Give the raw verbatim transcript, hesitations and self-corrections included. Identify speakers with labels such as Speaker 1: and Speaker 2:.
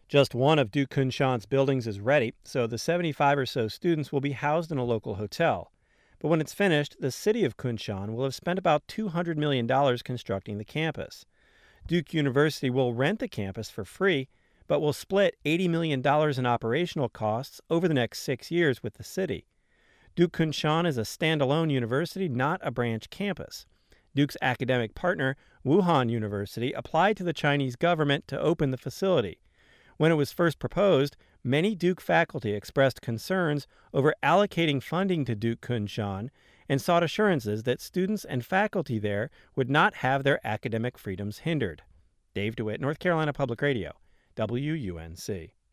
Speaker 1: Just one of Duke Kunshan's buildings is ready, so the seventy-five or so students will be housed in a local hotel. But when it's finished, the city of Kunshan will have spent about two hundred million dollars constructing the campus. Duke University will rent the campus for free, but will split eighty million dollars in operational costs over the next six years with the city. Duke Kunshan is a standalone university, not a branch campus. Duke's academic partner, Wuhan University, applied to the Chinese government to open the facility. When it was first proposed, many Duke faculty expressed concerns over allocating funding to Duke Kunshan and sought assurances that students and faculty there would not have their academic freedoms hindered. Dave DeWitt, North Carolina Public Radio, W U N C.